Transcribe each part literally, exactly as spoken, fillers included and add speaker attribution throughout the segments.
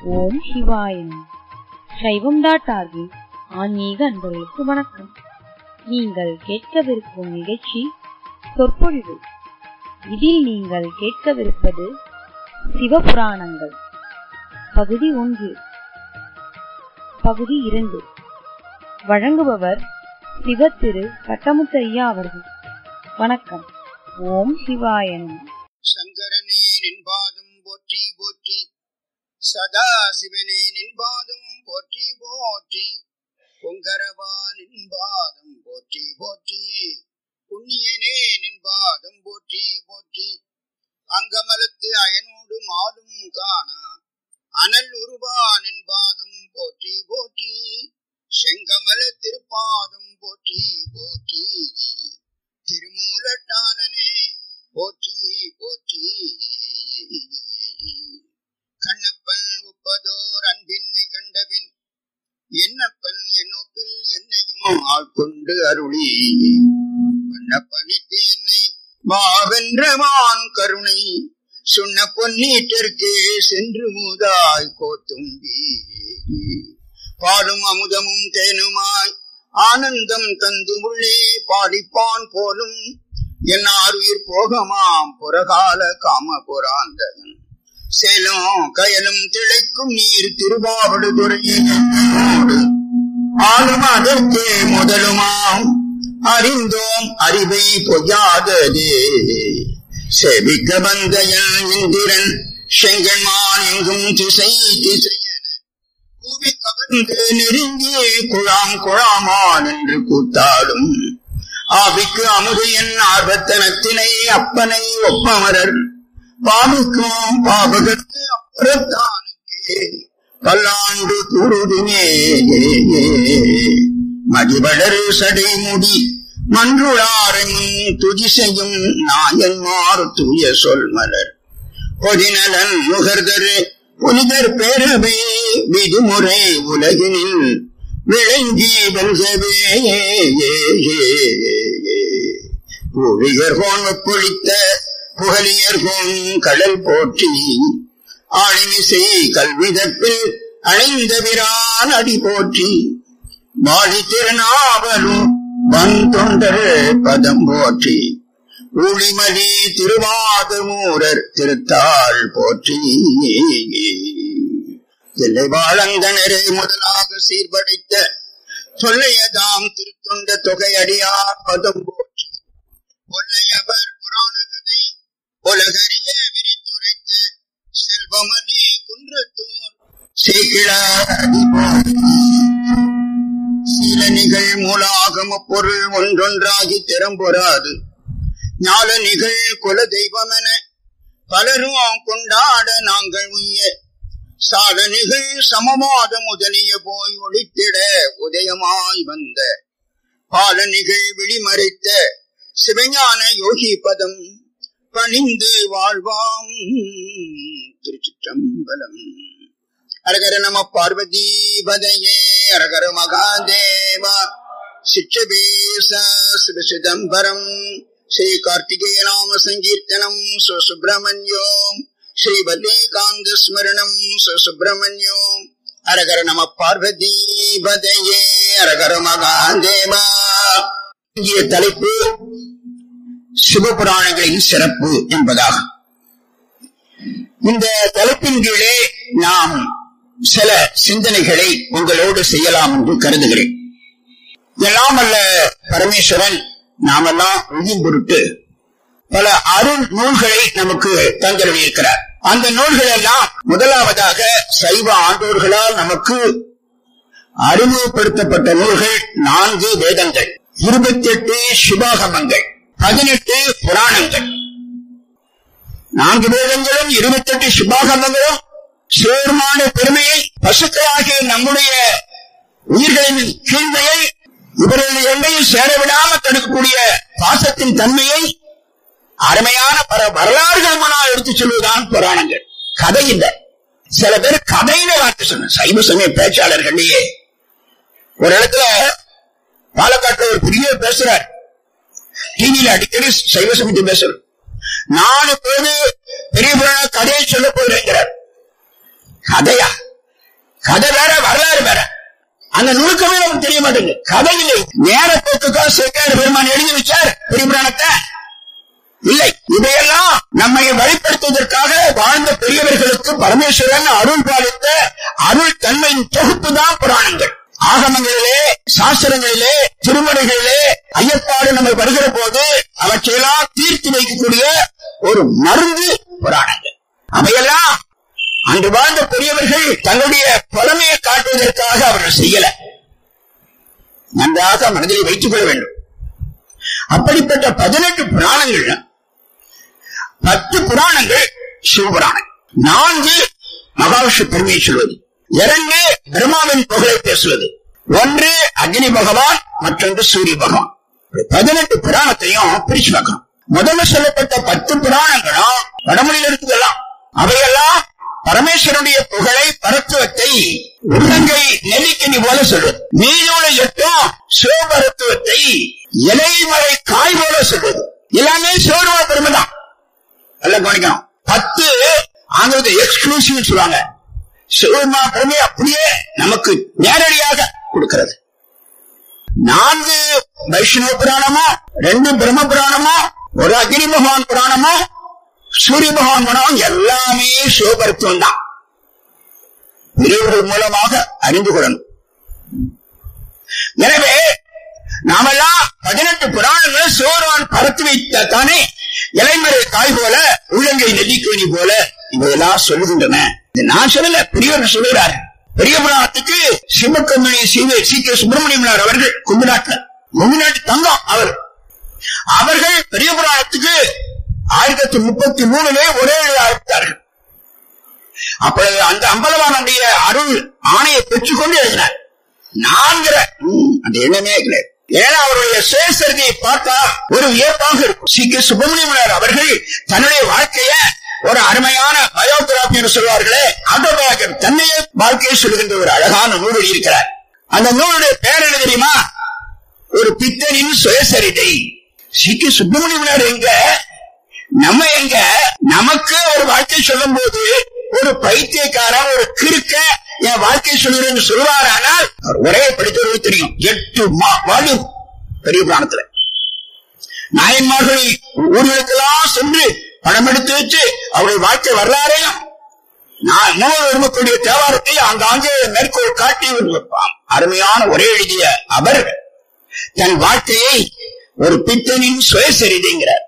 Speaker 1: ஓம் சிவாய நமः. சைவம் டாட் ஆர்கின் ஆன்மீக அன்பர்களுக்கு வணக்கம். நீங்கள் கேட்கவிருக்கும் நிகழ்ச்சி சொற்பொழிவு. இதில் நீங்கள் கேட்கவிருப்பது சிவபுராணங்கள் பகுதி ஒன்று, பகுதி இரண்டு. வழங்குபவர் சிவ திரு பட்டமுத்து ஐயா அவர்கள். வணக்கம். ஓம் சிவாய நமः.
Speaker 2: சங்கரனே நின்பாதும் போற்றி போற்றி, சதா சிவனே நின்பாதும் போற்றி போற்றி, பொங்கரவா நின்பாதும் போற்றி போற்றி, புண்ணியனே நின்பாதும் போற்றி போற்றி, அங்கமலத்து அயனோடு மாலும் காணா அனல் உருவா நின்பாதும் போற்றி போற்றி, செங்கமல திருப்பாதும் போற்றி போற்றி, திருமூலட்டானனே போற்றி போற்றி. கண்ணப்பன் ஒப்பதோர் அன்பின்மை கண்டபின் என்னப்பன் என்னொப்பில் என்னையும் ஆட்கொண்டு அருளி, கண்ணப்பனிட்டு என்னை மாவென்றவான் கருணை சொன்ன பொன்னீட்டற்கே சென்று மூதாய் கோத்தும்பி, பாடும் அமுதமும் தேனுமாய் ஆனந்தம் தந்து உள்ளே பாடிப்பான் போலும் என் ஆறுயிர் போகமாம் புறகால காம புராந்தகன், சேலம் கயலும் திளைக்கும் நீர் திருவாவடுதுறையோடு ஆளும் அதற்கே முதலுமாம் அறிந்தோம் அறிவை பொய்யாததே, செவிக்க வந்தயன் இந்திரன் செங்கன்மான் எங்கும் திசை திசையன கூவி கவர்ந்து நெருங்கி குழாம் குழாமான் என்று கூத்தாடும், ஆவிக்கு அமுதையன் ஆர்வத்தனத்தினை அப்பனை ஒப்பமரர் பாவிக்கும் பாவகத்து அப்புறத்தானுக்கே பல்லாண்டு கூறுதுமே, மதிவளர் சடைமுடி மன்றுளாரையும் துதி செய்யும் நாயன்மார் தூய சொல் மலர் பொதிநலன் நுகர்தரு புனிதர் பேரவை விதிமுறை உலகினில் விளங்கி வெல்கவே, புவியர்கோன் ஒப்பொழித்த புகழியர்கோன் கடல் போற்றி, ஆழிமிசை கல்விதப்பில் அணைந்த விரான் அடி போற்றி, வாழி திருநாவலும் வன் தொண்டர் பதம் போற்றி, ஊழிமலி திருவாதமூரர் திருத்தாள் போற்றி, தில்லை வாழந்தனரே முதலாக சீர்படைத்த சொல்லையதாம் திருத்தொண்ட தொகையடியார் பதம் போற்றி, கொல்லையவர் புராண கதை உலகறிய விரித்துரைத்த செல்வமணி குன்றத்தூர் சீக்கிழார் சீலனிகள் மூலாகம பொருள் ஒன்றொன்றாகி திறம்பொறாது ஞால நிகழ் குல தெய்வமென பலரும் கொண்டாட நாங்கள் உய்ய சாலனிகள் சமமாத முதலிய போய் ஒளித்திட உதயமாய் வந்த பாலனிகள் விழிமறைத்த சிவஞான யோகி பதம் பணிந்து வாழ்வாம். திருச்சிற்றம்பலம். அரகர நம பார்வதி பதையே, அரகர மகாதேவா, சிற்றபேச சிவ சிதம்பரம், ஸ்ரீ கார்த்திகேய நாம சங்கீர்த்தனம் சுப்பிரமணியோம், ஸ்ரீ வல்லிகாந்த ஸ்மரணம் சுப்பிரமணியோம். அரகர நம பார்வதி பதையே, அரகர மகாதேவா. இந்திய தலைப்பு சிவபுராணங்களின் சிறப்பு என்பதாகும். இந்த தலைப்பின் கீழே நாம் சில சிந்தனைகளை உங்களோடு செய்யலாம் என்று கருதுகிறேன். எல்லாம் அல்ல பரமேஸ்வரன் நாமெல்லாம் உயிர் பொருட்டு பல அருள் நூல்களை நமக்கு தந்திருக்கிறார். அந்த நூல்கள் எல்லாம் முதலாவதாக சைவ ஆண்டோர்களால் நமக்கு அறிமுகப்படுத்தப்பட்ட நூல்கள் நான்கு வேதங்கள், இருபத்தி எட்டு சிவாகமங்கள், பதினெட்டு புராணங்கள். நான்கு வேதங்களும் இருபத்தி எட்டு சிவாகமங்களும் சேர்மான பெருமையை, பசுக்களாகிய நம்முடைய உயிர்களின் கீழ்மையை, இவர்களுடைய எல்லையில் சேரவிடாமல் தடுக்கக்கூடிய பாசத்தின் தன்மையை அருமையான பல வரலாறுகள் முன்னால் எடுத்துச் சொல்வதுதான் புராணங்கள். கதை இல்லை. சில பேர் கதையில வார்த்தை சொன்ன சைவ சமய பேச்சாளர்களே. ஒரு இடத்துல பாலக்காட்டுல ஒரு பெரிய பேசுறார், டிவியில அடிக்கடி சைவ சமயத்தை பேசுறார். நாலு பேரு பெரிய புராண கதையை சொல்ல போகிறேங்கிறார். கதையா? கதை வேற, வரலாறு வேற. அந்த நுணுக்கமே நமக்கு தெரிய மாட்டேங்குது. கதை இல்லை, நேரப்போக்குக்காக சேக்கிழார் பெருமான் எழுதி வச்சார் பெரிய புராணத்தை இல்லை. இதையெல்லாம் நம்மை வெளிப்படுத்துவதற்காக வாழ்ந்த பெரியவர்களுக்கு பரமேஸ்வரன் அருள் பாலித்த அருள் தன்மையின் தொகுப்பு தான் புராணங்கள். ஆகமங்களிலே, சாஸ்திரங்களிலே, திருமுறைகளிலே ஐயப்பாடு நம்ம வருகிற போது அவற்றையெல்லாம் தீர்த்து வைக்கக்கூடிய ஒரு மருந்து புராணங்கள். அவையெல்லாம் அன்று வாழ்ந்த பெரியவர்கள் தங்களுடைய புலமையை காட்டுவதற்காக அவர்கள் செய்யல. நன்றாக மனதில் வைத்துக் கொள்ள வேண்டும். அப்படிப்பட்ட பதினெட்டு புராணங்கள், பத்து புராணங்கள் சிவபுராணம், நான்கு மகாவிஷ்ணு பெருமையை சொல்வது, இரண்டு பிரம்மாவின் புகழை பேசுவது, ஒன்று அக்னி பகவான், மற்றொன்று சூரிய பகவான். பதினெட்டு புராணத்தையும் பிரிச்சு பார்க்கணும். முதல்ல சொல்லப்பட்ட பத்து புராணங்களும் வடமொழியில் இருக்குதெல்லாம். அவையெல்லாம் பரமேஸ்வரனுடைய புகழை, பரத்துவத்தை உள்ளங்கை நெல்லிக்கனி போல சொல்வது. மீதோட எட்டும் சிவபரத்துவத்தை இலைமறை காய் போல சொல்வது. எல்லாமே சிவருவ பெருமைதான். நல்ல கவனிக்கணும். பத்து ஆங்கிறது எக்ஸ்க்ளூசிவ் சொல்லுவாங்க. சிவருமா பெருமை அப்படியே நமக்கு நேரடியாக கொடுக்கிறது. நான்கு வைஷ்ணவ புராணமோ, ரெண்டு பிரம்ம புராணமோ, ஒரு அக்னி பகவான் புராணமோ, சூரிய பகவான் புராணம் எல்லாமே சிவபரத்துவம் தான். பெரியவர்கள் மூலமாக அறிந்து கொள்ளணும். எனவே நாமெல்லாம் பதினெட்டு புராணங்கள் சிவபெருமான் பரத்து வைத்தானே இலைமறை காய் போல, உள்ளங்கை நெல்லிக்கனி போல இவையெல்லாம் சொல்லுகின்றன. நான் சொல்லல, பெரியவர் சொல்லுகிறார். பெரிய புராணத்துக்கு சிவக்கம்மணி சி கே சுப்பிரமணியம் அவர்கள் கும்பநாட்டில் கும்பநாட்டு தங்கம் அவர் அவர்கள் பெரிய புராணத்துக்கு ஆயிரத்தி தொள்ளாயிரத்தி முப்பத்தி மூணுலே ஒரே ஆரம்பித்தார்கள். அப்பொழுது அந்த அம்பலவானுடைய அருள் ஆணையை பெற்றுக்கொண்டு எழுதினார். நான்கிற அந்த எண்ணமே கிடையாது. ஏன்னா அவருடைய சுயசரிதையை பார்த்தா ஒரு வியப்பாக இருக்கும். சி கே சுப்பிரமணியம் அவர்கள் தன்னுடைய வாழ்க்கைய ஒரு அருமையான பயோகிராபி என்று சொல்வார்களே, ஆட்டோபயோகிராபி, தன்னையே வாழ்க்கையை சொல்லுகின்ற ஒரு அழகான நூல் எழுதியிருக்கிறார். அந்த நூலுடைய பேர் என்ன தெரியுமா? ஒரு பித்தனின் சுயசரிதை. சி கே சுப்பிரமணியம் எங்க, நம்ம எங்க, நமக்கு ஒரு வாழ்க்கை சொல்லும் போது ஒரு பைத்தியக்காரன், ஒரு கிறுக்க என் வாழ்க்கை சொல்லுறேன்னு சொல்வாரானால் அவர் ஒரே படித்தவர்கள் தெரியும். எட்டு வால்யூம் பெரிய புராணத்துல நாயன்மார்களை ஊர்களுக்கெல்லாம் சென்று பணம் எடுத்து வச்சு அவருடைய வாழ்க்கை வரலாறையும் மூவர் விரும்பக்கூடிய தேவாரத்தை ஆங்காங்கே மேற்கோள் காட்டி வைப்பான். அருமையான ஒரே எழுதிய அவர் தன் வாழ்க்கையை ஒரு பித்தனின் சுயசரிதைங்கிறார்.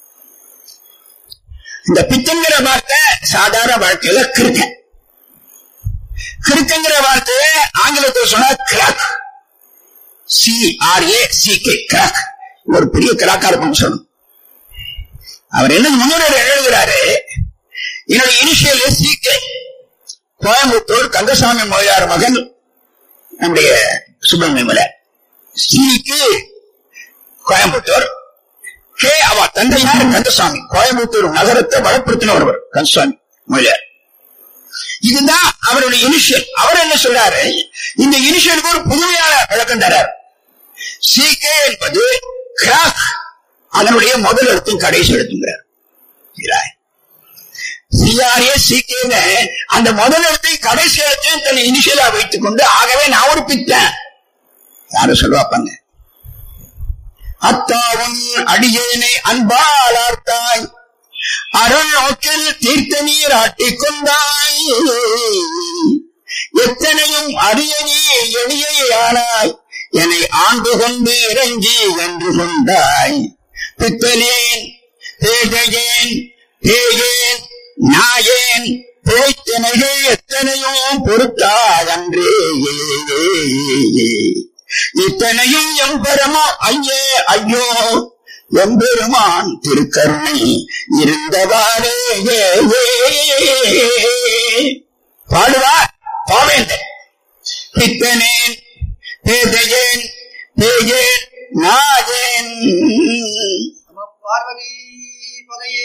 Speaker 2: இந்த பித்தன்கிற வார்த்தை சாதாரண வாழ்க்கையில கிறுக்க, கிறுக்குங்கிற வார்த்தையை ஆங்கிலத்தில் சொன்னா crack, C R A C K, crack. ஒரு பெரிய கிராக்கா இருக்கும் சொல்லணும். அவர் என்ன முன்னுரை எழுதுகிறாரு, என்னுடைய initial C K, Coimbatore Kandasamy மொழியார் மகன் நம்முடைய சுப்பிரமணிய சிக்கு கோயம்புத்தூர், கே அவ தந்தையார் கந்தசாமி, கோயம்புத்தூர் நகரத்தை வளப்படுத்தின ஒருவர் கந்தசாமி மொழியார். இதுதான் அவருடைய இனிஷியல். அவர் என்ன சொல்றாரு, இந்த இனிஷியலுக்கு ஒரு புதுமையான விளக்கம் தரார். சி கே என்பது கிராக், அதனுடைய முதல் எழுத்தும் கடைசி எழுத்துங்கிறார். சிஆர்ஏ சி கே அந்த முதல் எழுத்தை கடைசி எழுத்தையும் தன்னை இனிஷியலா வைத்துக் கொண்டு, ஆகவே நான் ஒரு பித்தன் யாரும் சொல்லுவாப்பாங்க. அத்தாவும் அடியேனை அன்பாளார்த்தாய், அருள் நோக்கில் தீர்த்த நீர் ஆட்டிக் கொண்டாய், எத்தனையும் அரியணி எளியானாய், என்னை ஆண்டு கொண்டு இறங்கி வென்று கொண்டாய், பித்தலேன் பேதையேன் பேயேன் நாயேன் பிழைத்தனைகள் எத்தனையும் பொறுத்தாய் அன்றே, இத்தனையும் எம்பெருமா ஐயே ஐயோ எம்பெருமான் திருக்கருணை இருந்தவாறே. பாடுவார் பாவேந்தன். பித்தனேன் பேதையேன் பேயேன் நாயேன். பார்வதி பதையே.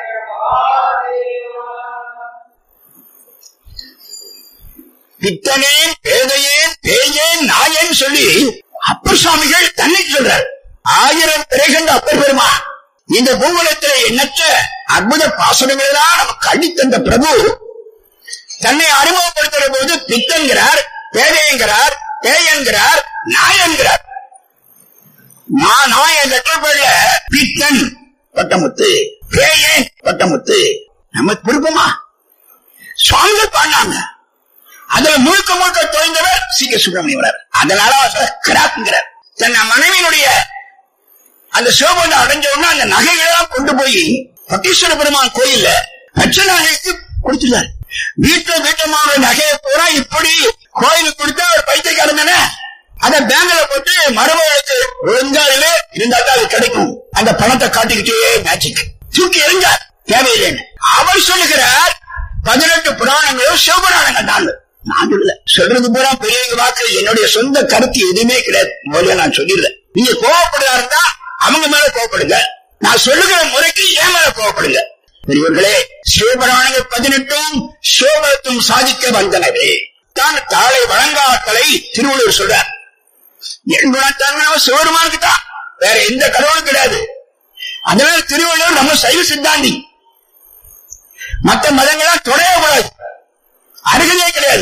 Speaker 2: பித்தனேன் பேதையேன் பேயேன் நாயேன் சொல்லி அப்பர் சுவாமிகள் தன்னை சொல்றார். ஆயிரம் பிறைகண்ட அப்பர் பெருமான் இந்த பூங்குலத்தில் எண்ணற்ற அற்புத பாசனங்களெல்லாம் நமக்கு அள்ளித்தந்த பிரபு தன்னை அறிமுகப்படுத்துகிற போது பித்தன்கிறார், பேதையங்கிறார், பேயன்கிறார், நாயன்கிறார். நான் நாயன் லெட்டர்பேர்ல பித்தன் பட்டமுத்து, பேயன் பட்டமுத்து. நம்ம விருப்பமா? சுவாமிகள் பாடினாங்க. அதுல முழுக்க முழுக்க தொலைந்தவர் சி கே சுப்பிரமணியம். அதனால கிராக்குங்கிறார். தன் மனைவியினுடைய அந்த சிவபந்த அடைஞ்ச உடனே அந்த நகைகளெல்லாம் கொண்டு போய் பட்டீஸ்வர பெருமான் கோயில்ல பச்சை நகைக்கு கொடுத்துருந்தார். வீட்டுல வீட்டமான நகையை பூரா இப்படி கோயிலுக்கு கொடுத்தா ஒரு பைத்தியக்காரன் தானே, அதை பேங்க்ல போட்டு மருமகளுக்கு ஒழுங்கால இருந்தா அது கிடைக்கும். அந்த பணத்தை காட்டிக்கிட்டே மேட்சிக்கு தூக்கி எறிஞ்சார், தேவையில்லைன்னு. அவர் சொல்லுகிறார் பதினெட்டு புராணங்களும் சிவபுராணங்கள் தான். நான் சொல்ல சொல்றது பூரா பெரிய வாக்கு, என்னுடைய சொந்த கருத்து எதுவுமே கிடையாது. முதல்ல நான் சொல்லிடுறேன். நீங்க கோவப்படுறா இருந்தா அவங்க மேல கோவப்படுங்க, நான் சொல்லுகிற முறைக்கு என் மேல கோவப்படுங்க. பெரியவர்களே, சிவபுராணங்கள் பதினெட்டும் சிவபலத்தும் சாதிக்க வந்தனவே தான் தாளை வழங்காக்களை திருவள்ளுவர் சொல்றார். என் குணத்தாங்க சிவபெருமானுக்கு தான், வேற எந்த கடவுளும் கிடையாது. அதனால திருவள்ளுவர் நம்ம சைவ சித்தாந்தி. மற்ற மதங்களாம் தொடைய கூடாது, அருகதே கிடையாது.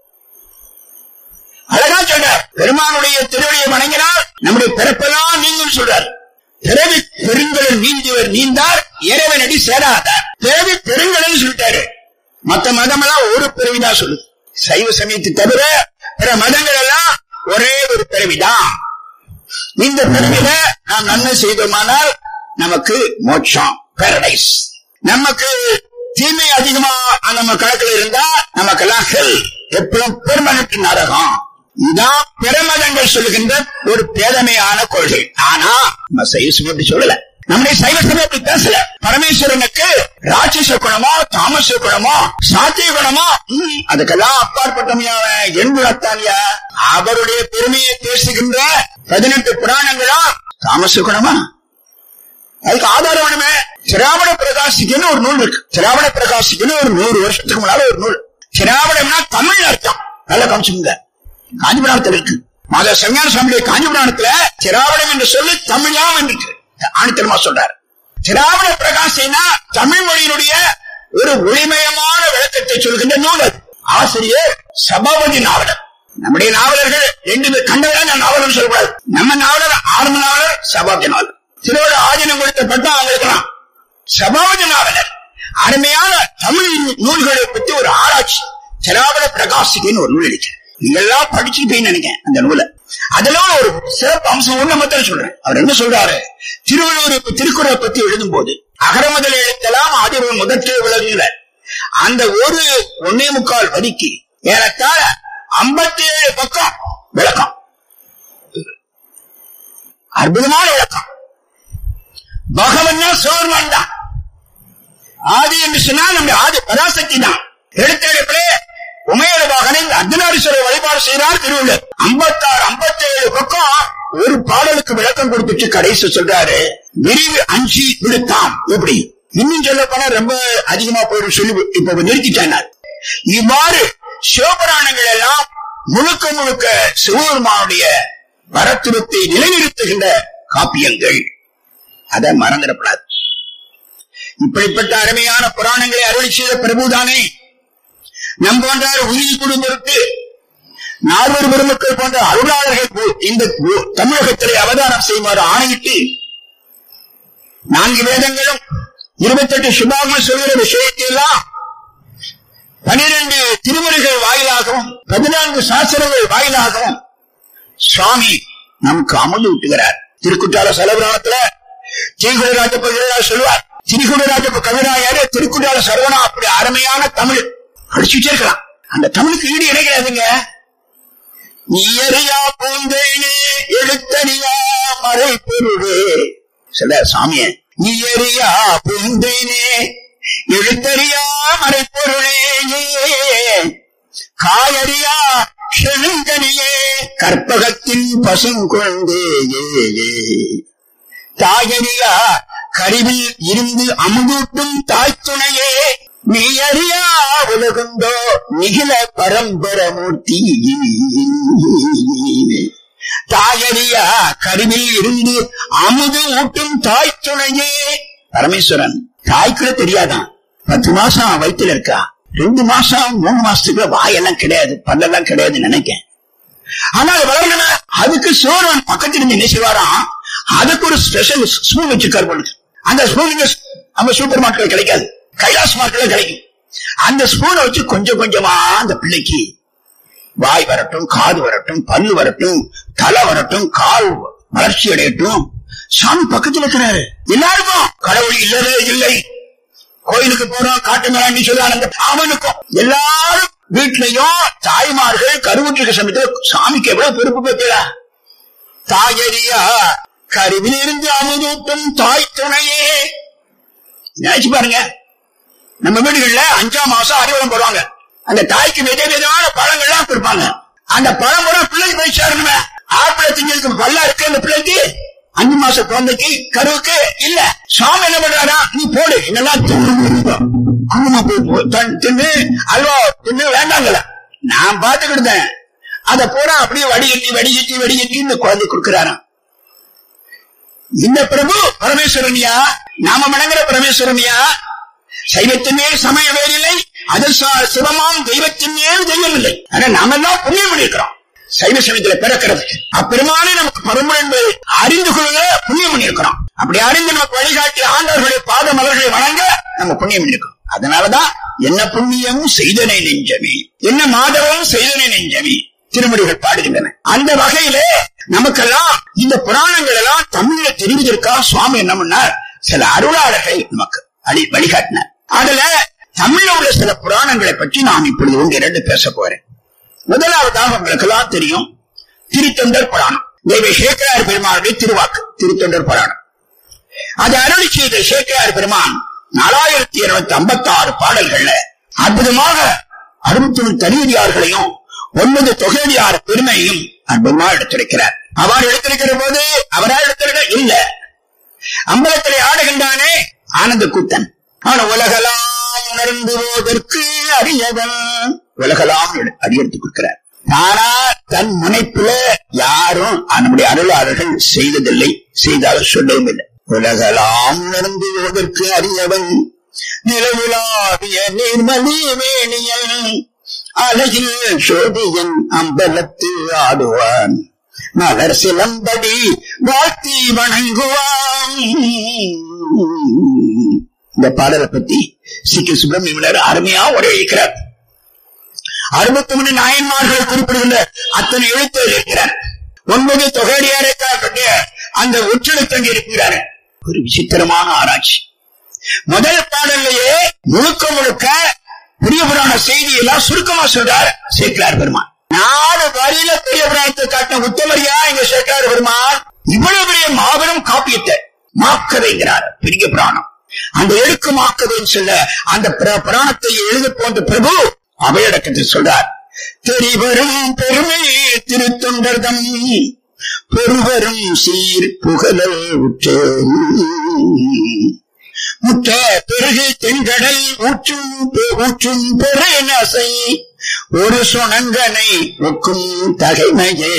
Speaker 2: அழகா சொல்றார், பெருமானுடைய திருவடியை வணங்கினால் நம்முடைய பிறப்பெல்லாம் நீங்கும் சொல்றார். பிறவி பெருங்கடல் நீந்தியவர் நீந்தார், இறைவனடி சேராதார். பிறவி பெருங்கடல் சொல்லிட்டாரு. மற்ற மதம் எல்லாம் ஒரு பிறவிதான் சொல்லுது. சைவ சமயத்தை தவிர பிற மதங்கள் எல்லாம் ஒரே ஒரு பிறவிதான். இந்த பிறவில நாம் நன்மை செய்தோமானால் நமக்கு மோட்சம், பாரடைஸ். நமக்கு தீமை அதிகமா நம்ம கணக்கில் இருந்தா நமக்கெல்லாம் ஹெல், எப்பவும் பெர்மனன்ட் நரகம். இதான் பிரமதங்கள் சொல்லுகின்ற ஒரு பேதமையான கொள்கை. ஆனா நம்ம சைவ சமயம் சொல்லல, நம்முடைய சைவ சமயம் அப்படி பேசல. பரமேஸ்வரனுக்கு ராட்சச குணமோ தாமச குணமோ சாத்திய குணமோ அதுக்கெல்லாம் அப்பாற்பட்டமையான என்பதானியா அவருடைய பெருமையை பேசுகின்ற பதினெட்டு புராணங்களா தாமச குணமா? அதுக்கு ஆதாரம் வேணுமே. சிராவண பிரகாசிக்குன்னு ஒரு நூல் இருக்கு. சிராவண பிரகாசிக்குன்னு ஒரு நூறு வருஷத்துக்கு முன்னால ஒரு நூல். சிராவணம்னா தமிழ் அர்த்தம். நல்ல கவனிச்சுங்க, காஞ்சிபுராணத்தில் இருக்கு. மாதா சஞ்ஞான சுவாமியுடைய காஞ்சிபுராணத்துல சிராவணம் என்று சொல்லி தமிழாம் என்று ஆணித்தரமா சொல்றாரு. சிராவண பிரகாசினா தமிழ் மொழியினுடைய ஒரு ஒளிமயமான விளக்கத்தை சொல்கின்ற நூல். ஆசிரியர் சபாபதி நாவலர். நம்முடைய நாவலர்கள் ரெண்டு பேர் கண்டவரை நான் நாவலர் சொல்லக்கூடாது. நம்ம நாவலர் ஆரம்ப நாவலர் சபாபதி நாவலர். சிலோட ஆதீனம் கொடுத்த பட்டம் அவங்களுக்கலாம். சபாபதி நாவலர் அருமையான தமிழ் நூல்களை பற்றி ஒரு ஆராய்ச்சி. சிராவண பிரகாசிக்குன்னு ஒரு நூல் இருக்கிறார். நீங்க எல்லாம் படிச்சுட்டு நினைக்கிறேன் அந்த நூலை. அதுல ஒரு சிறப்பு அம்சம் ஒண்ணு மட்டும் சொல்றேன். அவர் என்ன சொல்றாரு, திருவள்ளுவர் திருக்குறளை பத்தி எழுதும் போது அகர முதல் எழுத்தெல்லாம் ஆதிபன் முதற்றே விளங்குகிற அந்த ஒரு ஒன்னே முக்கால் வரிக்கு ஏறத்தாழ ஐம்பத்தி ஏழு பக்கம் விளக்கம், அற்புதமான விளக்கம். பகவன் தான் சிவபெருமான் தான். ஆதி என்று சொன்னா நம்முடைய ஆதி பராசக்தி தான். எடுத்தெடுப்பிலே உமையோட வாகனம் அர்த்தநாரீஸ்வரர் வழிபாடு செய்யறார் திருவள்ளுவர். ஐம்பத்தி ஆறு ஐம்பத்தி ஏழு பக்கம் ஒரு பாடலுக்கு விளக்கம் கொடுத்துட்டு கடைசி சொல்றாரு, விரிவு அஞ்சி விழுத்தான். எப்படி இன்னும் சொல்ல போனா ரொம்ப அதிகமா போயிடும் சொல்லி இப்ப நிறுத்திட்டார். இவ்வாறு சிவபுராணங்கள் எல்லாம் முழுக்க முழுக்க சிவபெருமானுடைய வரத்துவத்தை நிலைநிறுத்துகின்ற காப்பியங்கள். அதை மறந்துடப்படாது. இப்படிப்பட்ட அருமையான புராணங்களை அருளி செய்த பிரபுதானே நம் போன்றார் உயிர் குடும்பத்து நால்வர் பெருமக்கள் போன்ற அருளாளர்கள் இந்த தமிழகத்திலே அவதாரம் செய்யுமாறு ஆணையிட்டு நான்கு வேதங்களும் இருபத்தி எட்டு சுபாகம் சொல்கிற விஷயத்தை எல்லாம் பனிரெண்டு திருமுறைகள் வாயிலாகவும் பதினான்கு சாஸ்திரங்கள் வாயிலாகவும் சுவாமி நமக்கு அமர்ந்து விட்டுகிறார். திருக்குற்றால சலபுராணத்துல திரிகுடராஜ கவிராஜ் சொல்லுவார். திரிகுடராஜ கவிராயாரு திருக்குற்றால சரவணா அப்படி அருமையான தமிழ் படிச்சுட்டே இருக்கலாம். அந்த தமிழுக்கு ஈடு இணைகிறாதுங்க. நீயறியா பூந்தேனே எழுத்தறியா மறை பொருளே சொல்ல சாமிய. நீயறியா பூந்தேனே எழுத்தறியா மறை பொருளே காயறியா செழுங்கனியே கற்பகத்தின் பசுங்கொண்டே தாயறியா கருவில் இருந்து அமுதூட்டும் தாய்த்துணையே நீ அறியா உலகுண்டோ நிகில பரம்பரமூர்த்தி தாயறியா கருவில் இருந்து அமுது ஊட்டும் தாய்த்துணையே. பரமேஸ்வரன் தாய்க்குள்ள தெரியாதான், பத்து மாசம் வயிற்றுல இருக்கா. ரெண்டு மாசம் மூணு மாசத்துக்கு வாயெல்லாம் கிடையாது, பல்லெல்லாம் கிடையாதுன்னு நினைக்கிறேன். ஆனா அது வளரணுமே, அதுக்கு சோழன் பக்கத்துல இருந்து என்ன செய்வாராம், அதுக்கு ஒரு ஸ்பெஷல் ஸ்பூன் வச்சிருக்காரு போல. அந்த ஸ்பூன் நம்ம சூப்பர் மார்க்கெட் கிடைக்காது, கைலாஸ் மார்க்கெட்ல கிடைக்கும். அந்த ஸ்பூனை வச்சு கொஞ்சம் கொஞ்சமா அந்த பிள்ளைக்கு வாய் வரட்டும், காது வரட்டும், பல்லு வரட்டும், தலை வரட்டும், கால் வளர்ச்சி அடையட்டும். சாமி பக்கத்துல இருக்கிறாரு. எல்லாருக்கும் கடவுள் இல்லவே இல்லை. கோயிலுக்கு போறோம், காட்டு மேலாண்டி சொல்றாங்க. அவனுக்கும் எல்லாரும் வீட்லயும் தாய்மார்கள் கருவுற்று சமயத்தில் சாமிக்கு எவ்வளவு பொறுப்பு பெற்றா. தாயரியா கருவிலிருந்து அமுதூட்டும் தாய் துணையே. நினைச்சு பாருங்க, நம்ம வீடுகள்ல அஞ்சாம் மாசம் அறிவலம் போடுவாங்க. அந்த தாய்க்கு வித விதமான பழங்கள்லாம் கொடுப்பாங்க. அந்த பழம் கூட பிள்ளைக்கு போய் சேரணுமே. ஆப்பிள திங்களுக்கு பல்லா இருக்கு அந்த பிள்ளைக்கு, அஞ்சு மாசம் குழந்தைக்கு கருவுக்கு இல்ல. சாமி என்ன பண்றாரா, நீ போடு என்னெல்லாம் தின்னு அல்வா தின்னு வேண்டாங்கல்ல. நான் பாத்துக்கிட்டேன். அத பூரா அப்படியே வடிகட்டி வடிகட்டி வடிகட்டி இந்த குழந்தை கொடுக்கிறாராம். இந்த பிரபு பரமேஸ்வரனியா, நாம வணங்குற பரமேஸ்வரனியா. சைவத்தின் மேல் சமய வேறில்லை, அது சிவமாம் தெய்வத்தின் மேல் தெய்வம் இல்லை. ஆனா நாம எல்லாம் புண்ணியம் பண்ணிருக்கிறோம் சைவ சமயத்துல பிறக்கிறதுக்கு. அப்பெருமானே நமக்கு பரம்பரை என்பதை அறிந்து கொள்ள புண்ணியம் பண்ணிருக்கிறோம். அப்படி அறிந்து நமக்கு வழிகாட்டி ஆண்டவர்களுடைய பாத மலர்களை வணங்க நம்ம புண்ணியம் பண்ணிருக்கிறோம். அதனாலதான் என்ன புண்ணியமும் செய்தனை நெஞ்சமே, என்ன மாதவமும் செய்தனை நெஞ்சமே திருமொழிகள் பாடுகின்றன. அந்த வகையிலே நமக்கெல்லாம் இந்த புராணங்கள் எல்லாம் தமிழ்ல தெரிவதற்காக சுவாமி என்ன பண்ணார், சில அருளாளர்களை நமக்கு அடி வழிகாட்டினார். அதுல தமிழ்ல உள்ள சில புராணங்களை பற்றி நான் இப்பொழுது ஒன்று இரண்டு பேச போறேன். முதலாவதாக உங்களுக்கு எல்லாம் தெரியும் திருத்தொண்டர் புராணம். தெய்வ சேக்கிழார் பெருமானுடைய திருவாக்கு திருத்தொண்டர் புராணம். அது அருளி செய்த சேக்கிழார் பெருமான் நாலாயிரத்தி இருநூத்தி ஐம்பத்தி ஆறு பாடல்கள்ல அற்புதமாக அறுபத்தி ஒன்று தனியடியார்களையும் ஒன்பது தொகையடியார் பெருமையும் அற்புதமா எடுத்திருக்கிறார். அவர் எடுத்திருக்கிற போது அவரால் எடுத்திருக்க இல்ல, அம்பலத்திலே ஆடுகின்றானே ஆனந்த கூத்தன். ஆனா உலகலாம் உணர்ந்து போதற்கு அறியவன் உலகலாம் அடியெடுத்துக் கொடுக்கிறார். ஆனா தன் முனைப்புல யாரும் நம்முடைய அருளாளர்கள் செய்ததில்லை, செய்தாலும் சொல்லவும் இல்லை. உலகலாம் உணர்ந்து போதற்கு அறியவன் நிலவுலாவிய நீர்மலி வேணியன் அழகில் சோதியன் அம்பலத்து ஆடுவான் மலர் சிலம்படி வாழ்த்தி வணங்குவான். இந்த பாடலை பத்தி சீக்கிர சுப்பிரமணியர் அருமையா உரையிக்கிறார். அறுபத்தி மூணு நாயன்மார்களை குறிப்பிடுகின்ற அத்தனை எழுத்தில் இருக்கிறார். ஒன்பது தொகையடியாரை பற்றிய அந்த உச்செழுத்தங்க இருக்கிறார். ஒரு விசித்திரமான ஆராய்ச்சி. முதல் பாடல்லையே முழுக்க முழுக்க பெரிய புராண செய்தி எல்லாம் சுருக்கமா சொல்றார் சேக்கிழார் பெருமான். நாலு வரியில பெரிய புராணத்தை காட்டின உத்தமரியா எங்க சேக்கிழார் பெருமான் இவ்வளவு பெரிய மாபெரும் காப்பியத்தை மாக்கதைங்கிறார் பெரிய புராணம். அந்த எழுக்கு மாக்கதைன்னு சொல்ல அந்த புராணத்தை எழுத போன்ற பிரபு அவையடக்கத்தை சொல்றார். தெரிவரும் பெருமை திருத்தொண்டர்தம் பெருவரும் சீர் புகழல் உற்றேன் முற்ற பெருகு தென்கடல் ஊற்றும் ஊற்றும் பெருநசை ஒரு சுணங்கனை ஒக்கும் தகைமையே.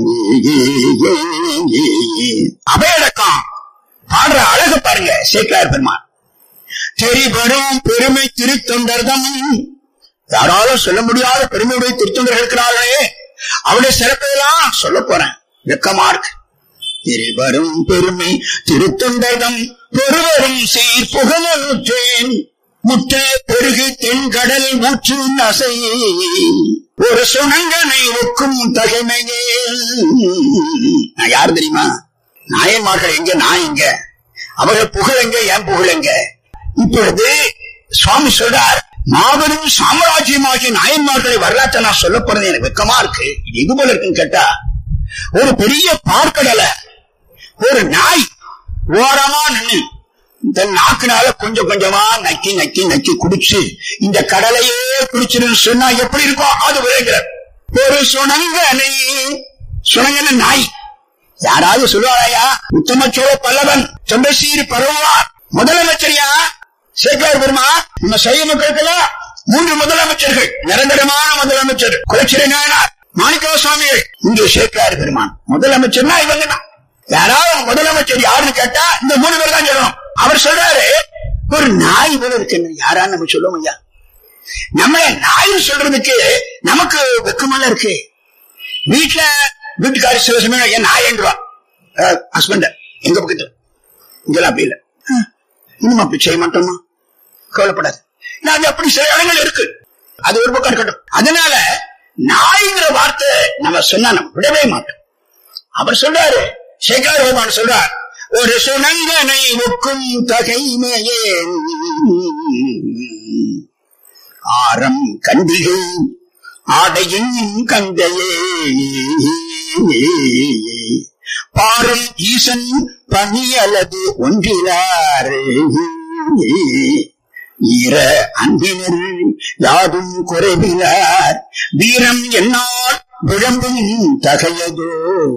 Speaker 2: அவையடக்கம் பாடுற அழகு பாருங்க சேக்கிழார் பெருமான். தெரிவரும் பெருமை திருத்தொண்டர்தம், யாராலும் சொல்ல முடியாத பெருமையுடைய திருத்தொண்டர்கள் இருக்கிறார்களே, அவருடைய சிறப்பையெல்லாம் சொல்ல போறேன். வெக்கமா இருக்கு. தெரிவரும் பெருமை திருத்தொண்டர்தம் பெருவரும் சீர் புகழேன் முற்ற பெருகு தென்கடல் ஊற்று நசை ஒரு சுணங்கனை ஒக்கும் தகைமையே. நான் யாரு தெரியுமா? நாயன்மார்கள் எங்க, நான் எங்க, அவர்கள் புகழெங்க, என் புகழெங்க. இப்பொழுது சுவாமி சொல்றார், மாபெரும் சாம்ராஜ்யமாகிய நாயன்மார்களை வரலாற்றை நான் சொல்ல போறது எனக்கு வெக்கமா இருக்கு. இது எது போல இருக்குன்னு கேட்டா, ஒரு பெரிய பார்க்கடலை ஒரு நாய் ஓரமா நின்று இந்த நாக்குனால கொஞ்சம் கொஞ்சமா நக்கி நக்கி நக்கி குடிச்சு இந்த கடலையே குடிச்சிருன்னு சொன்னா எப்படி இருக்கும்? அது விளைகிறார். ஒரு சுணங்கனை, சுணங்கன நாய். யாராவது சொல்லுவாரையா? உத்தம சோழ பல்லவன் செம்பசீர் பரவுவார் முதலமைச்சரியா சேக்கிழார் பெருமா. நம்ம சைவ மக்களுக்கெல்லாம் மூன்று முதலமைச்சர்கள், நிரந்தரமான முதலமைச்சர் குலச்சிறை நாயனார், மாணிக்க சுவாமிகள், இங்கே சேக்கிழார் பெருமான். முதலமைச்சர்னா இவங்க தான். யாராவது முதலமைச்சர் யாருன்னு கேட்டா இந்த மூணு பேர் தான் சொல்லணும். அவர் சொல்றாரு, ஒரு நாய் போல இருக்கு. யாரான்னு நம்ம சொல்லுவோம் ஐயா? நம்மள நாய் சொல்றதுக்கு நமக்கு வெக்கமெல்லாம் இருக்கு. வீட்டுல வீட்டுக்காரி சில சமயம் என் நாய் என்றுவா ஹஸ்பண்ட எங்க பக்கத்துல இங்கெல்லாம் அப்படி இல்லை. இன்னும் அப்படி செய்ய மாட்டோமா? கவலைப்படாது. அது அப்படி சில இடங்கள் இருக்கு. அது ஒரு பக்கம் இருக்கட்டும். அதனால நாய்ங்கிற வார்த்தை நம்ம சொன்னா நம்ம விடவே மாட்டோம். அவர் சொல்றாரு, சேகர் பகவான் சொல்றார், ஒரு சுனங்கனை ஒக்கும் தகைமையே ஆரம் கண்டிகை ஆடையும் கந்தையே பாரும் ஈசன் பணி அல்லது ஒன்றிலாறு ஈர அன்பினர் யாரும் குறைவிலார் வீரம் என்னால் விளம்பும் தகையதோ.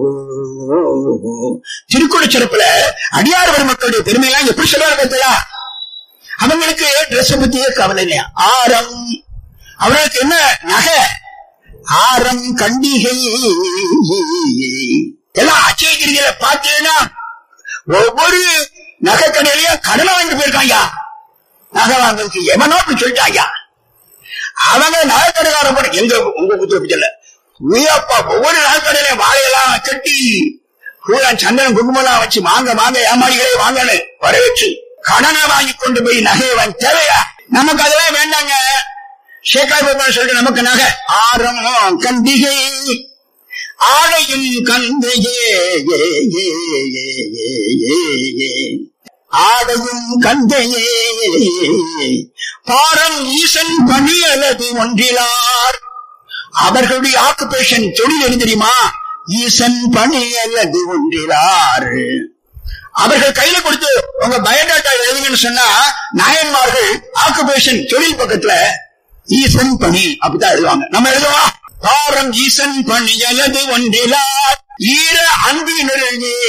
Speaker 2: திருக்குறள் சிறப்புல அடியார் பெருமக்களுடைய பெருமையெல்லாம் எப்படி சொல்றாரு பார்த்தா, அவங்களுக்கு டிரெஸ் பத்தியே கவலை இல்லையா. ஆரம் அவர்களுக்கு என்ன நகை, ஆரம் கண்டிகை எல்லாம் அச்சய கிரிகளை பார்த்தீங்கன்னா ஒவ்வொரு நகை கடையிலையும் கடனை வாங்கிட்டு போயிருக்காங்க. நகை வாங்கிறதுக்கு எவனோ அப்படி சொல்லிட்டாங்க. அவங்க நகை கடைக்கார போட எங்க உங்க குத்துப்பிச்சல உயப்பா ஒவ்வொரு நகை கடையிலையும் வாழையெல்லாம் கட்டி சந்தனம் குங்குமலாம் வச்சு வாங்க வாங்க ஏமாளிகளே வாங்கன்னு வர வச்சு கடனை வாங்கி கொண்டு போய் நகையை வாங்கி தேவையா? நமக்கு அதெல்லாம் வேண்டாங்க. சேகர் பெருமாள் சொல்ற நமக்கு நகை ஆரம் கண்டிகை ஆடையும் கந்தையே ஆடையும் கந்தையே பாரம் ஈசன் பணி அல்லது ஒன்றிலார். அவர்களுடைய ஆக்குபேஷன் தொழில் எது தெரியுமா? ஈசன் பணி அல்லது ஒன்றிலார். அவர்கள் கையில கொடுத்து உங்க பயோடாட்டா எழுதுங்கன்னு சொன்னா நாயன்மார்கள் ஆக்குபேஷன் தொழில் பக்கத்துல ஈசன் பணி அப்படித்தான் எழுதுவாங்க. நம்ம எழுதுவோம் பாரம் ஈசன் பணி அல்லது ஒன்றிலார் ஈர அன்பினர்.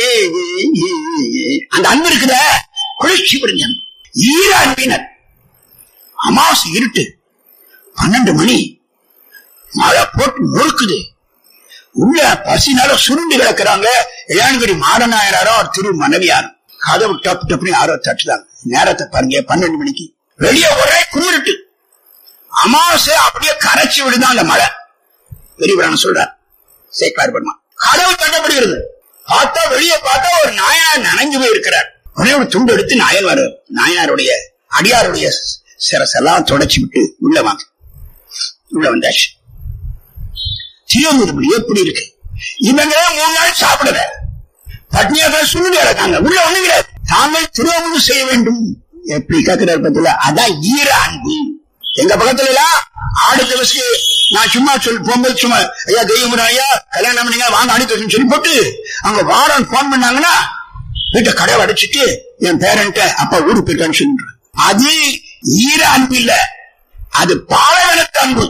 Speaker 2: அந்த அன்பு இருக்குத குளிர்ச்சி புரிஞ்சன் ஈர அன்பினர். அமாசு இருட்டு பன்னெண்டு மணி மழை போட்டு நொறுக்குது. உள்ள பசினால சுருண்டு கிடக்குறாங்க. இளையான்குடி மாடநாயனாரோ திரு மனைவியாரும் கதவு டப்பு டப்புனு யாரோ தட்டுதாங்க. நேரத்தை பாருங்க, பன்னெண்டு மணிக்கு வெளியே ஒரே குமிருட்டு. அமாவாசை அப்படியே கரைச்சி விடுதான் அந்த மழை. பெரியவரான சொல்றார் சேக்கார் பெருமா. கதவு தட்டப்படுகிறது. பார்த்தா வெளியே பார்த்தா ஒரு நாயனார் நனைஞ்சு போய் இருக்கிறார். உடனே ஒரு துண்டு எடுத்து நாயனார் நாயனாருடைய அடியாருடைய சிரசெல்லாம் தொடச்சி விட்டு உள்ள வாங்க. உள்ள வந்தாச்சு. திருவமுது எப்படி இருக்கு? இவங்க மூணு நாள் சாப்பிடல, பட்னியாக சுருண்டு கிடக்காங்க. உள்ள ஒண்ணு கிடையாது. தாங்கள் திருவமுது செய்ய வேண்டும். எப்படி கேட்கிறார் பத்தில? அதான் ஈர அன்பு. எங்க பக்கத்துல எல்லாம் ஆடு வச்சு நான் சும்மா சொல்லி போகும்போது சும்மா ஐயா தெய்வம் ஐயா கல்யாணம் பண்ணீங்க வாங்க அனுப்பி சொல்லி போட்டு அவங்க வாரம் போன் பண்ணாங்கன்னா வீட்டை கடை அடைச்சிட்டு என் பேரண்ட அப்பா ஊருக்கு போயிட்டான்னு சொல்லிடுறேன். அது ஈர அன்பு இல்ல, அது பாலவனத்து அன்பு.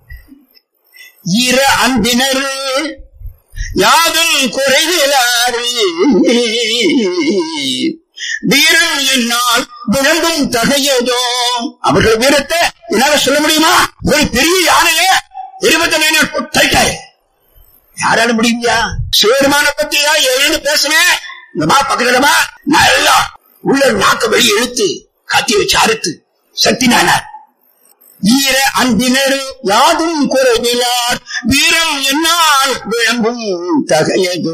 Speaker 2: ஈர அன்பினர் யாதும் குறைவிலாறு வீரம் என்னால் விளங்கும் தகையதோ. அவர்கள் வீரத்தை என்னால சொல்ல முடியுமா? ஒரு பெரிய யானையே இருபத்தி நாலு யாரால முடியுமா? சிவருமான பத்தியா எழுந்து பேசுனேன். இந்தமா பக்கத்துலமா நல்லா உள்ள நாக்க வெளியே இழுத்து கத்தி வச்சு அறுத்து சக்தினானார். ஈர அன்பினர் யாதும் குறைவிலார் வீரம் என்னால் விளங்கும் தகையதோ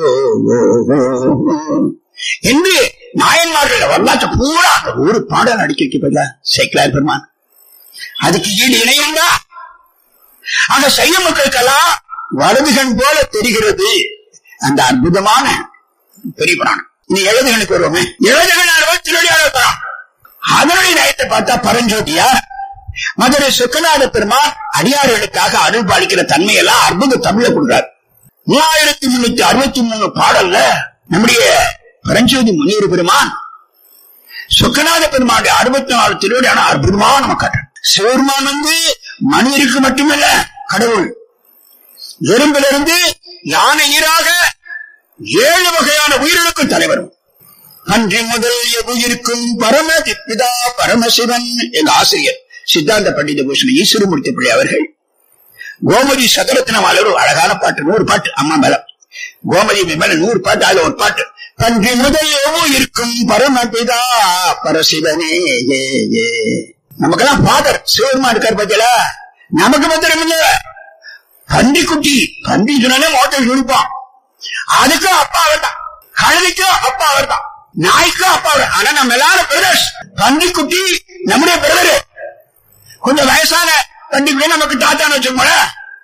Speaker 2: என்று நாயன்மார்கள் வரலாற்று பூரா ஒரு பாடல் அடிக்க வைக்கப்படல சேக்கிலார் பெருமான். அதுக்கு ஈடு இணையம்டா. ஆக சைவ மக்களுக்கெல்லாம் வலதுகண் போல தெரிகிறது அந்த அற்புதமான பெரிய புராணம். இனி எழுதுகனுக்கு வருவோமே. எழுதுகன் திருவடியாளர் அதனுடைய நயத்தை பார்த்தா பரஞ்சோதியார் மதுரை சொக்கநாத பெருமான் அடியார்களுக்காக அருள் பாலிக்கிற தன்மையெல்லாம் அற்புத தமிழ கொடுக்கிறார். மூவாயிரத்தி முன்னூத்தி அறுபத்தி மூணு பாடல்ல நம்முடைய பரஞ்சோதி முனிவர் பெருமான் சொக்கநாத பெருமானுடைய அறுபத்தி நாலு திருவடியான அற்புதமான நம்ம காட்டுறோம். சிவருமான் வந்து மனிதருக்கு மட்டுமல்ல கடவுள். எறும்பிலிருந்து யானை ஈராக ஏழு வகையான உயிர்களுக்கும் தலைவரும். அன்றி முதல் உயிருக்கும் பரம பிதா பரமசிவன் எங்க ஆசிரியர் சித்தாந்த பண்டித பூஷண ஈஸ்வரமூர்த்தி பிள்ளை அவர்கள் கோமதி சதுரத்தினம் அளவு அழகான பாட்டு, நூறு பாட்டு. அம்மா மேலம் கோமதி மேல நூறு பாட்டு, அதுல ஒரு பாட்டு. பன்றி முதல் இருக்கும் பரமபிதா பரசிவனே நமக்கெல்லாம் ஃபாதர் சிவருமா இருக்காரு பத்தியில, நமக்கு பத்திரம் இல்ல. பன்றிக்குட்டி பன்றி சொன்னாலே மோட்டர் குடிப்பான், அதுக்கும் அப்பா அவர் தான், கழுதைக்கும் அப்பா அவர் தான், நாய்க்கும் அப்பா அவர். ஆனா நம்ம எல்லாரும் பிரதர்ஸ். பன்றிக்குட்டி நம்முடைய பிரதரு. கொஞ்சம் வயசான பன்றிக்குட்டி நமக்கு தாத்தான்னு வச்சுக்கோங்க,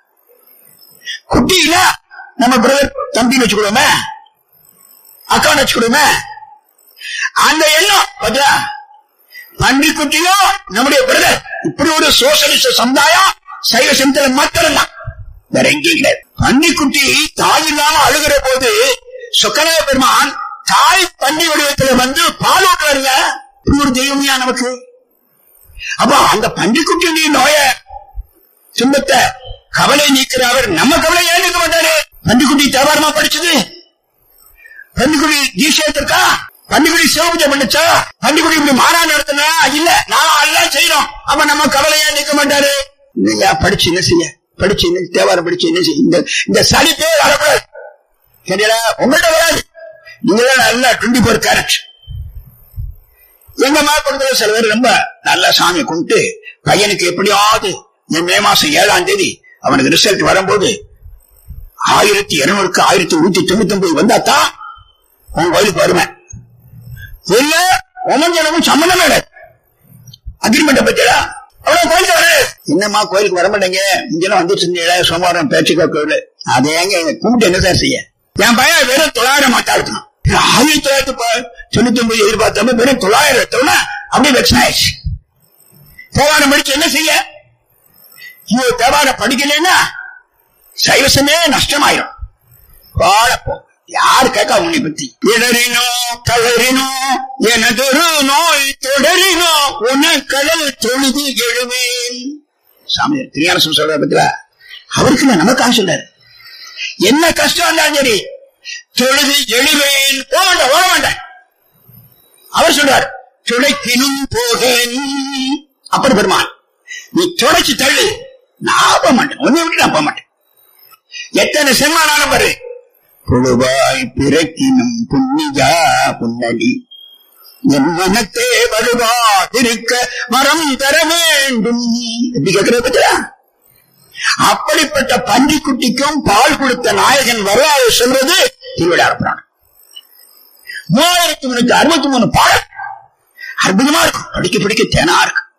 Speaker 2: குட்டி இல்ல நம்ம பிரதர் தம்பின்னு வச்சுக்கிடுவோமே, அக்கான்னு வச்சுக்கிடுவோமே. அந்த எண்ணம் பார்த்தா பன்றிக்குட்டியும் நம்முடைய பிரதர். இப்படி ஒரு சோசியலிஸ்ட் சமுதாயம் சைவ சமயத்துல மாத்திரம் தான், வேற எங்கேயும் கிடையாது. பன்றிக்குட்டி தாய் இல்லாம அழுகிற போது சொக்கநாத பெருமான் தாய் பன்றி வடிவத்துல வந்து பால் ஊட்டுறாருங்க. இப்படி ஒரு தெய்வமையா நமக்கு. அப்ப அந்த பன்றிக்குட்டியுடைய நோய துன்பத்தை கவலை நீக்கிற அவர் நம்ம கவலை ஏன் நீக்க மாட்டாரு? பன்றிக்குட்டி தேவாரமா படிச்சது, பன்றிக்குடி தீட்சேத்திருக்கா, பன்றிக்குடி சிவபூஜை பண்ணுச்சா, பன்றிக்குடி இப்படி மாறா நடத்தினா இல்ல, நான் எல்லாம் செய்யறோம். அப்ப நம்ம கவலையா நிக்க மாட்டாரு? இல்லையா? படிச்சு என்ன செய்ய, படிச்சு என்ன தேவாரம் படிச்சு என்ன செய்ய? இந்த இந்த சளி பேர் வரக்கூடாது, சரியா? உங்கள்கிட்ட வராது. நீங்களாம் நல்லா டுவெண்ட்டி போர் கேரட். எங்க மாப்பிள்ள சில பேர் ரொம்ப நல்லா சாமி கும்பிட்டு பையனுக்கு எப்படியாவது இந்த மே மாசம் ஏழாம் தேதி அவனுக்கு ரிசல்ட் வரும்போது ஆயிரத்தி இருநூறுக்கு ஆயிரத்தி நூத்தி தொண்ணூத்தி ஒன்பது வந்தாத்தான் உங்க கோயிலுக்கு வருவேன். இல்ல ஒமஞ்சனமும் சம்மந்தம் கிடையாது. அக்ரிமெண்ட் பத்தியா அவ்வளவு கோயிலுக்கு வர என்னம்மா கோயிலுக்கு வர மாட்டேங்க, இங்கெல்லாம் வந்துட்டு இருந்தீங்களா சோமவாரம் பேச்சுக்கா கோயில், அதை எங்க கும்பிட்டு என்ன சார் செய்ய? என் பையன் வெறும் தொள்ளாயிரம் மாத்தாடுத்தான். ஆயிரத்தி தொள்ளாயிரத்தி தொண்ணூத்தி ஒன்பது எதிர்பார்த்தோம், வெறும் தொள்ளாயிரம் எடுத்தோம்னா அப்படியே வெக்ஷன் ஆயிடுச்சு. தேவாரம் படிச்சு என்ன செய்ய? இவங்க தேவாரம் படிக்கலன்னா சைவசமே நஷ்டமாயிரும். வாழப்போ யாரு கேட்க உன்னை பத்தி? இடறினோ கலறினோ எனதொரு நோய் தொடரினோ உன கடல் தொழுது எழுவேன். சாமி திருஞான சொல்ற பத்தில அவருக்கு இல்ல, நமக்காக சொல்றாரு. என்ன கஷ்டம் இருந்தாலும் சரி தொழுது எழுவேன், போக மாட்டேன் ஓட மாட்டேன். அவர் சொல்றார் துடைக்கினும் போகேன். அப்படி பெருமான் நீ துடைச்சு தள்ளு, நான் போக மாட்டேன், ஒன்னை விட்டு நான் போக மாட்டேன். எத்தனை செம்மானாலும் பாரு, புழுவாய் பிறக்கினும் புண்ணியா புன்னடி என் மனத்தே வருவாதிருக்க மரம் தர வேண்டும். எப்படி கேட்கிற பத்தியா? அப்படிப்பட்ட பன்றிக்குட்டிக்கும் பால் கொடுத்த நாயகன் வரலாறு சொல்றது திருவிழா புராணம். மூவாயிரத்தி முன்னூத்தி அறுபத்தி மூணு பாடல் அற்புதமா இருக்கும், படிக்க படிக்க தேனா இருக்கும்.